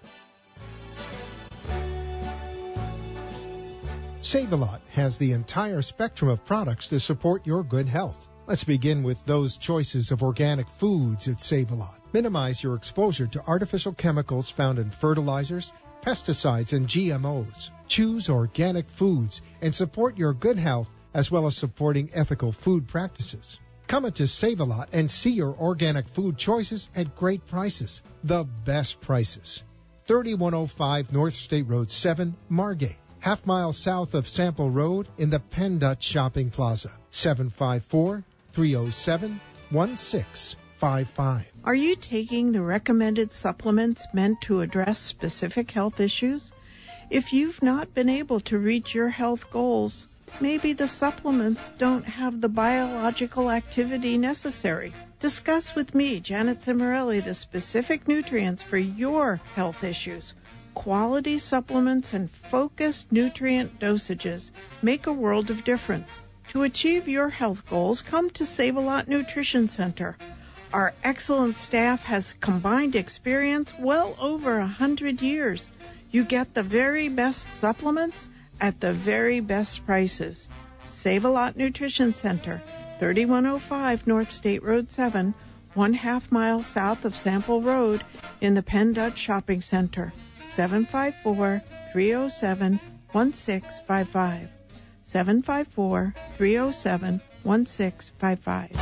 Save a Lot has the entire spectrum of products to support your good health. Let's begin with those choices of organic foods at Save a Lot. Minimize your exposure to artificial chemicals found in fertilizers, pesticides, and G M Os. Choose organic foods and support your good health as well as supporting ethical food practices. Come into Save a Lot and see your organic food choices at great prices. The best prices. thirty-one oh five North State Road seven, Margate. Half mile south of Sample Road in the Penn Dutch Shopping Plaza. seven five four, three oh seven, one six five five. Are you taking the recommended supplements meant to address specific health issues? If you've not been able to reach your health goals, maybe the supplements don't have the biological activity necessary. Discuss with me, Janet Cimarelli, the specific nutrients for your health issues. Quality supplements and focused nutrient dosages make a world of difference. To achieve your health goals, come to Save-A-Lot Nutrition Center. Our excellent staff has combined experience well over a hundred years. You get the very best supplements at the very best prices. Save-A-Lot Nutrition Center, thirty-one oh five North State Road seven, one half mile south of Sample Road in the Penn Dutch Shopping Center. seven five four, three oh seven, one six five five. seven five four, three oh seven, one six five five.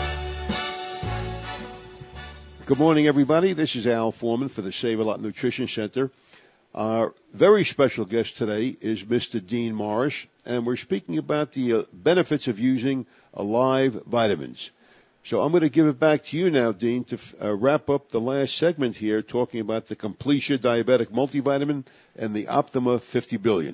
Good morning, everybody. This is Al Foreman for the Save-A-Lot Nutrition Center. Our very special guest today is Mister Dean Morris, and we're speaking about the uh, benefits of using Alive vitamins. So I'm going to give it back to you now, Dean, to uh, wrap up the last segment here, talking about the Completia Diabetic Multivitamin and the Optima fifty billion.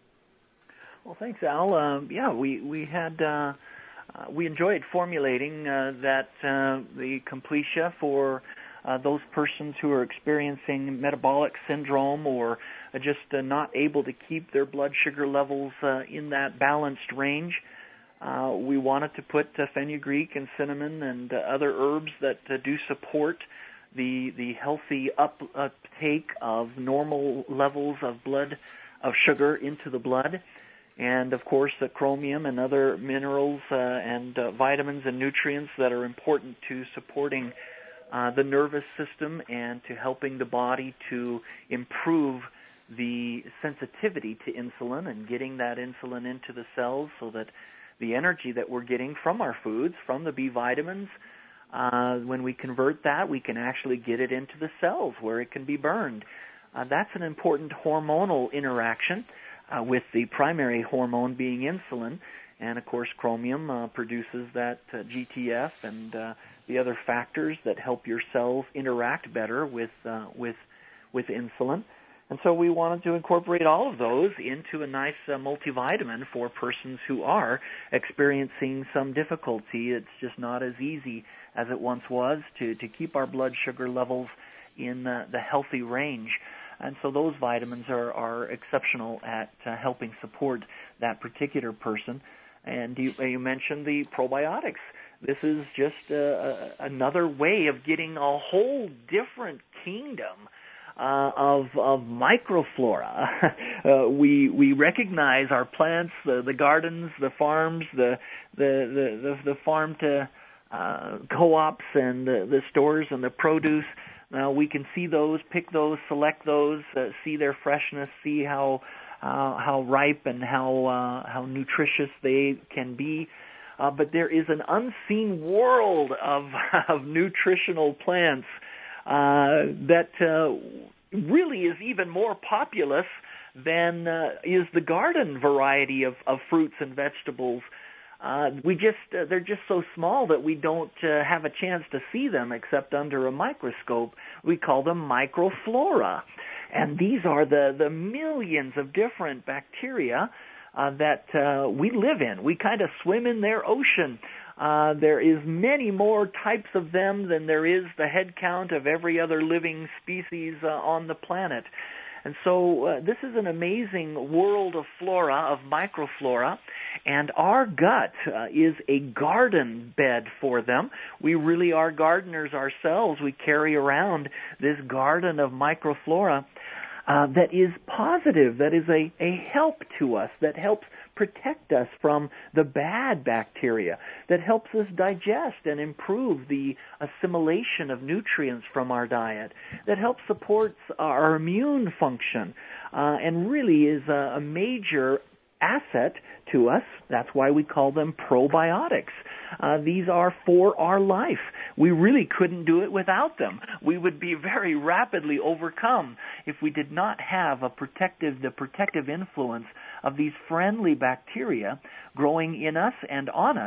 Well, thanks, Al. Uh, yeah, we we had uh, uh, we enjoyed formulating uh, that uh, the Completia for uh, those persons who are experiencing metabolic syndrome or uh, just uh, not able to keep their blood sugar levels uh, in that balanced range. Uh, we wanted to put uh, fenugreek and cinnamon and uh, other herbs that uh, do support the the healthy up, uptake of normal levels of blood of sugar into the blood. And, of course, the chromium and other minerals uh, and uh, vitamins and nutrients that are important to supporting uh, the nervous system and to helping the body to improve the sensitivity to insulin and getting that insulin into the cells so that the energy that we're getting from our foods, from the B vitamins, uh, when we convert that, we can actually get it into the cells where it can be burned. Uh, that's an important hormonal interaction. Uh, with the primary hormone being insulin, and of course chromium uh, produces that uh, G T F and uh, the other factors that help your cells interact better with uh, with with insulin. And so we wanted to incorporate all of those into a nice uh, multivitamin for persons who are experiencing some difficulty. It's just not as easy as it once was to, to keep our blood sugar levels in uh, the healthy range. And so those vitamins are, are exceptional at uh, helping support that particular person. And you, you mentioned the probiotics. This is just uh, a, another way of getting a whole different kingdom uh, of, of microflora. uh, we we recognize our plants, the, the gardens, the farms, the the the, the, the farm to uh, co-ops and the, the stores and the produce. Now we can see those, pick those, select those, uh, see their freshness, see how uh, how ripe and how uh, how nutritious they can be. Uh, but there is an unseen world of of nutritional plants uh, that uh, really is even more populous than uh, is the garden variety of, of fruits and vegetables. Uh, we just, uh, they're just so small that we don't uh, have a chance to see them except under a microscope. We call them microflora. And these are the, the millions of different bacteria uh, that uh, we live in. We kind of swim in their ocean. Uh, there is many more types of them than there is the head count of every other living species uh, on the planet. And so uh, this is an amazing world of flora, of microflora, and our gut uh, is a garden bed for them. We really are gardeners ourselves. We carry around this garden of microflora uh, that is positive, that is a, a help to us, that helps protect us from the bad bacteria, that helps us digest and improve the assimilation of nutrients from our diet, that helps support our immune function, uh, and really is a, a major asset to us. That's why we call them probiotics. Uh, these are for our life. We really couldn't do it without them. We would be very rapidly overcome if we did not have a protective, the protective influence of these friendly bacteria growing in us and on us.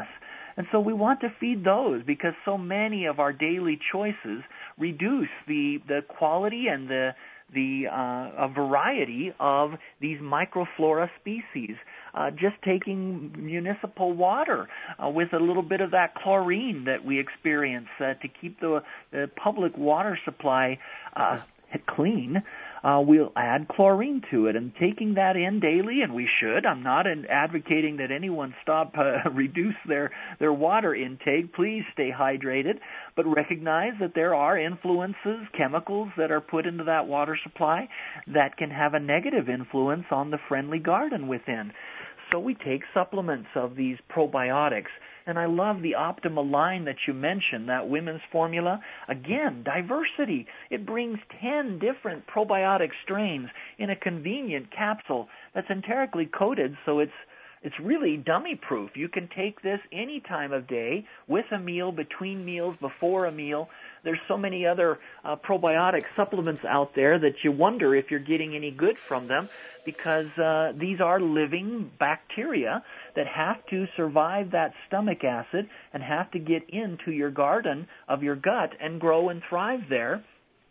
And so we want to feed those because so many of our daily choices reduce the, the quality and the the uh, a variety of these microflora species. Uh, just taking municipal water uh, with a little bit of that chlorine that we experience uh, to keep the, the public water supply uh, clean. Uh, we'll add chlorine to it, and taking that in daily, and we should. I'm not in advocating that anyone stop, uh, reduce their, their water intake. Please stay hydrated, but recognize that there are influences, chemicals that are put into that water supply that can have a negative influence on the friendly garden within. So we take supplements of these probiotics. And I love the Optima line that you mentioned, that women's formula. Again, diversity. It brings ten different probiotic strains in a convenient capsule that's enterically coated, so it's it's really dummy-proof. You can take this any time of day, with a meal, between meals, before a meal. There's so many other uh, probiotic supplements out there that you wonder if you're getting any good from them, because uh, these are living bacteria that have to survive that stomach acid and have to get into your garden of your gut and grow and thrive there.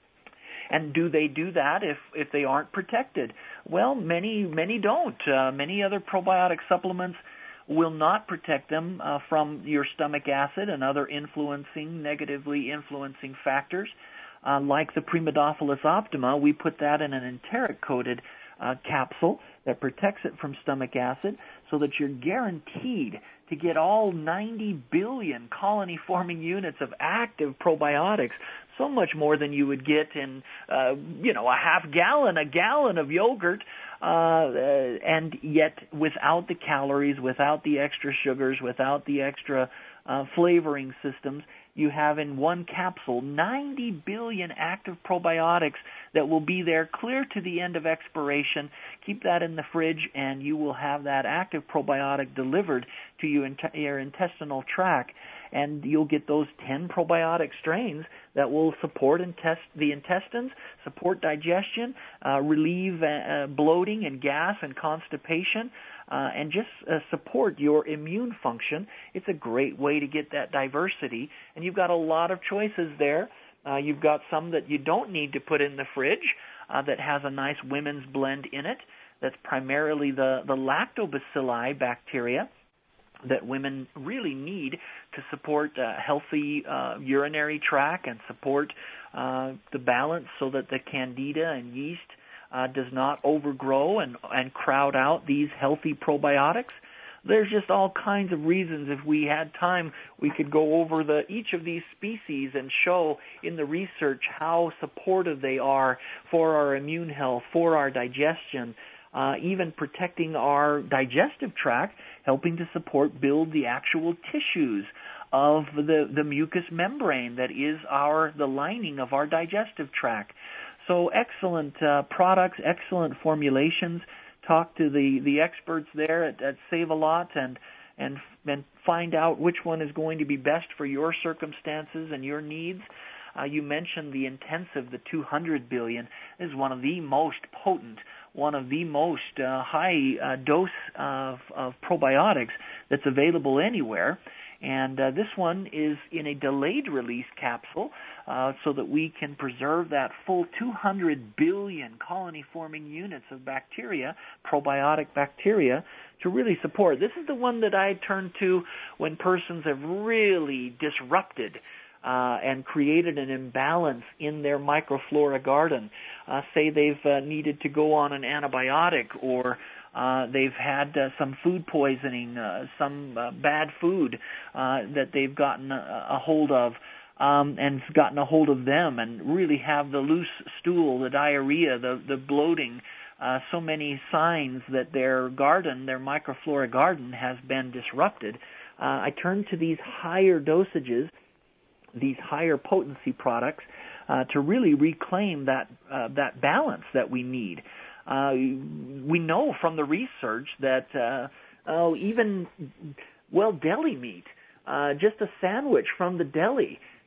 And do they do that if, if they aren't protected? Well, many many don't. Uh, many other probiotic supplements will not protect them uh, from your stomach acid and other influencing, negatively influencing factors. Uh, like the Primadophilus optima, we put that in an enteric-coated uh, capsule that protects it from stomach acid so that you're guaranteed to get all ninety billion colony-forming units of active probiotics, so much more than you would get in, uh, you know, a half gallon, a gallon of yogurt, uh, uh, and yet without the calories, without the extra sugars, without the extra uh, flavoring systems, you have in one capsule ninety billion active probiotics that will be there clear to the end of expiration. Keep that in the fridge, and you will have that active probiotic delivered to you in your intestinal tract. And you'll get those ten probiotic strains that will support intest- the intestines, support digestion, uh, relieve uh, bloating and gas and constipation, uh, and just uh, support your immune function. It's a great way to get that diversity. And you've got a lot of choices there. Uh, you've got some that you don't need to put in the fridge uh, that has a nice women's blend in it. That's primarily the, the lactobacilli bacteria that women really need to support a healthy uh, urinary tract and support uh, the balance so that the candida and yeast uh, does not overgrow and, and crowd out these healthy probiotics. There's just all kinds of reasons. If we had time, we could go over the each of these species and show in the research how supportive they are for our immune health, for our digestion, Uh, even protecting our digestive tract, helping to support, build the actual tissues of the, the mucous membrane that is our the lining of our digestive tract. So excellent uh, products, excellent formulations. Talk to the, the experts there at, at Save-A-Lot and, and, and find out which one is going to be best for your circumstances and your needs. Uh, you mentioned the intensive, the two hundred billion, is one of the most potent, one of the most uh, high uh, dose of, of probiotics that's available anywhere. And uh, this one is in a delayed release capsule uh, so that we can preserve that full two hundred billion colony-forming units of bacteria, probiotic bacteria, to really support. This is the one that I turn to when persons have really disrupted Uh, and created an imbalance in their microflora garden. Uh, say they've uh, needed to go on an antibiotic, or uh, they've had uh, some food poisoning, uh, some uh, bad food uh, that they've gotten a, a hold of, um, and gotten a hold of them, and really have the loose stool, the diarrhea, the, the bloating, uh, so many signs that their garden, their microflora garden, has been disrupted. Uh, I turn to these higher dosages, these higher potency products, uh, to really reclaim that uh, that balance that we need. Uh, we know from the research that uh, oh, even well deli meat, uh, just a sandwich from the deli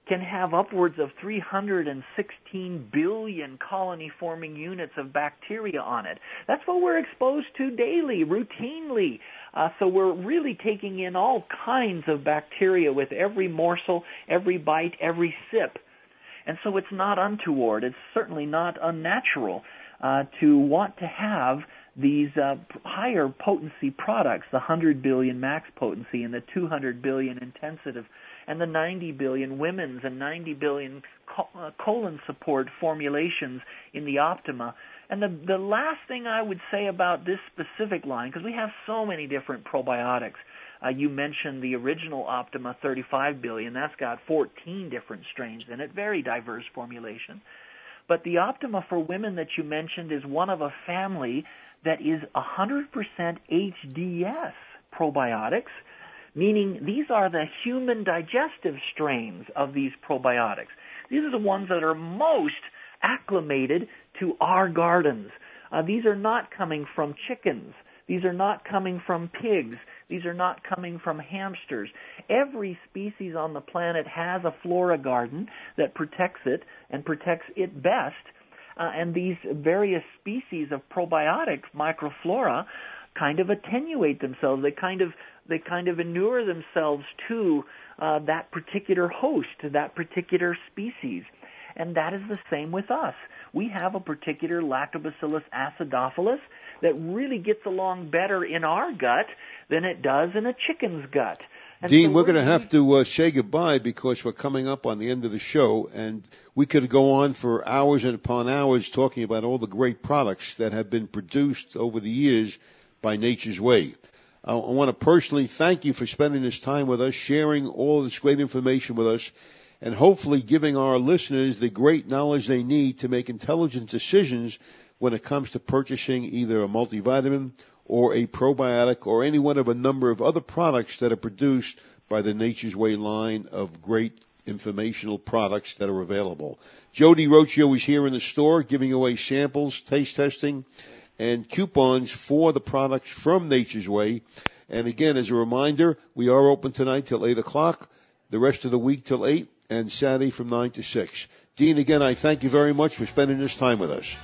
can have upwards of three hundred sixteen billion colony-forming units of bacteria on it. That's what we're exposed to daily, routinely. Uh, so we're really taking in all kinds of bacteria with every morsel, every bite, every sip. And so it's not untoward. It's certainly not unnatural uh, to want to have these uh, higher potency products, the one hundred billion max potency and the two hundred billion intensive and the ninety billion women's and ninety billion uh, colon support formulations in the Optima. And the, the last thing I would say about this specific line, because we have so many different probiotics. Uh, you mentioned the original Optima thirty-five billion. That's got fourteen different strains in it, very diverse formulation. But the Optima for women that you mentioned is one of a family that is one hundred percent H D S probiotics, meaning these are the human digestive strains of these probiotics. These are the ones that are most acclimated to our gardens. Uh, these are not coming from chickens. These are not coming from pigs. These are not coming from hamsters. Every species on the planet has a flora garden that protects it and protects it best. Uh, and these various species of probiotic microflora kind of attenuate themselves. They kind of they kind of inure themselves to uh, that particular host, to that particular species. And that is the same with us. We have a particular Lactobacillus acidophilus that really gets along better in our gut than it does in a chicken's gut. And Dean, so we're going to have to uh, say goodbye because we're coming up on the end of the show, and we could go on for hours and upon hours talking about all the great products that have been produced over the years by Nature's Way. I, I want to personally thank you for spending this time with us, sharing all this great information with us, and hopefully giving our listeners the great knowledge they need to make intelligent decisions when it comes to purchasing either a multivitamin or a probiotic or any one of a number of other products that are produced by the Nature's Way line of great informational products that are available. Jody Rocio is here in the store giving away samples, taste testing, and coupons for the products from Nature's Way. And again, as a reminder, we are open tonight till eight o'clock, the rest of the week till eight, and Saturday from nine to six. Dean, again, I thank you very much for spending this time with us.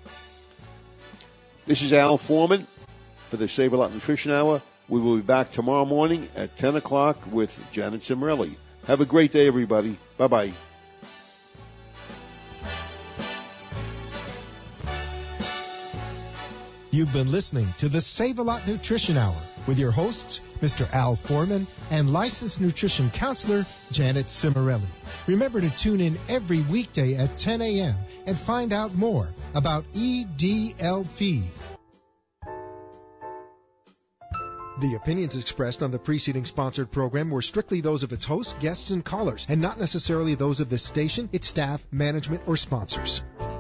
This is Al Foreman for the Save-A-Lot Nutrition Hour. We will be back tomorrow morning at ten o'clock with Janet Cimarelli. Have a great day, everybody. Bye-bye. You've been listening to the Save-A-Lot Nutrition Hour with your hosts, Mister Al Foreman and licensed nutrition counselor, Janet Cimarelli. Remember to tune in every weekday at ten a.m. and find out more about E D L P. The opinions expressed on the preceding sponsored program were strictly those of its hosts, guests, and callers, and not necessarily those of the station, its staff, management, or sponsors.